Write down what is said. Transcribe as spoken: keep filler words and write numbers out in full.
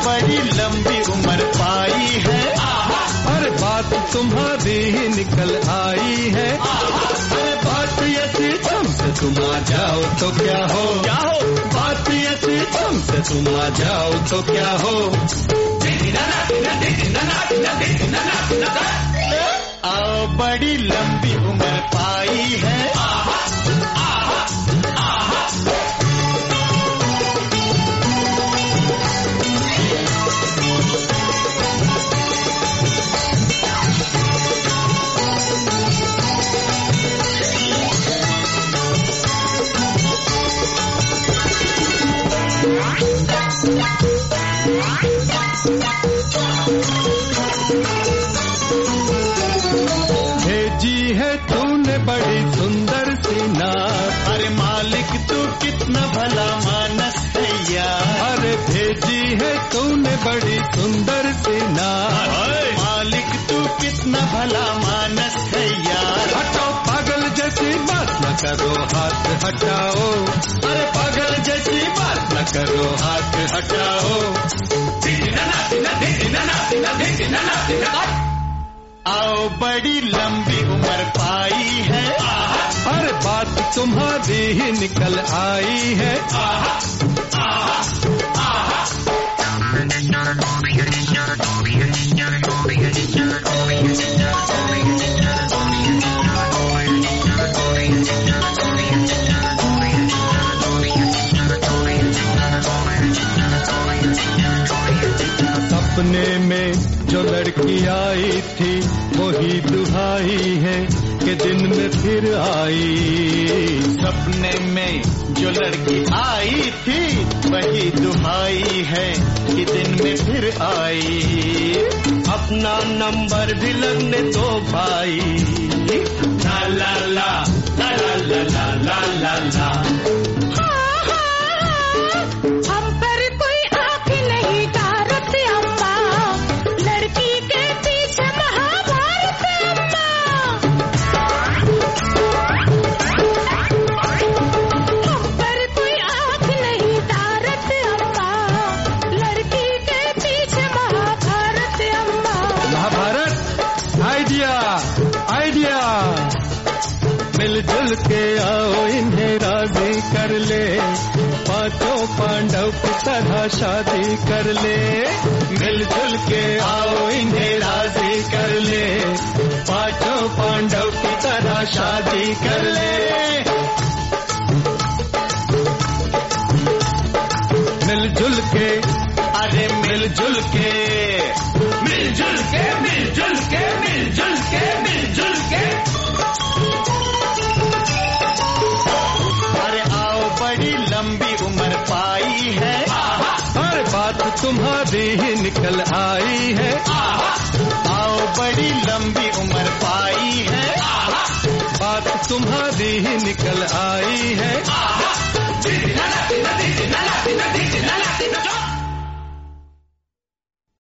बड़ी लंबी उम्र पाई है, अरे बात तुम्हारी ही निकल आई है, अरे बात ऐसी तुमसे तुम आ जाओ तो क्या हो, क्या हो? बात ऐसी तुमसे तुम आ जाओ तो क्या हो। आओ बड़ी लंबी उम्र पाई है, भेजी है तूने बड़ी सुंदर सी नात, अरे मालिक तू कितना भला मानस है यार, अरे भेजी है तूने बड़ी सुंदर सी नात, मालिक तू कितना भला मानस है यार। हटाओ पागल जैसी बात न करो, हाथ हटाओ, अरे पागल जैसी बात न करो, हाथ हटाओ। आओ बड़ी लंबी उम्र पाई है, अरे बात तुम्हारी ही निकल आई है, सपने में जो लड़की आई थी वही दुहाई है कि दिन में फिर आई, सपने में जो लड़की आई थी वही दुहाई है कि दिन में फिर आई। अपना नंबर भी लगने दो भाई, ला ला ला ला ला ला ला ला ला। हम पर कोई आँख नहीं तारत अम्मा, लड़की के पीछे महाभारत अम्मा। हम पर कोई आँख नहीं तारत अम्मा, लड़की के पीछे महाभारत अम्मा। महाभारत आइडिया आइडिया, मिलजुल के आओ इन्हें राजी कर ले, पांचों पांडव की तरह शादी कर ले, मिलजुल के आओ इन्हें राजी कर ले, पांचों पांडव की तरह शादी कर ले। मिलजुल के, अरे मिलजुल के मिलजुल के मिलजुल के मिलजुल के मिलजुल के अरे आओ बड़ी लंबी उम्र पाई है, हर बात तुम्हारी ही निकल आई है, आओ बड़ी लंबी उम्र पाई है, बात तुम्हारी ही निकल आई है।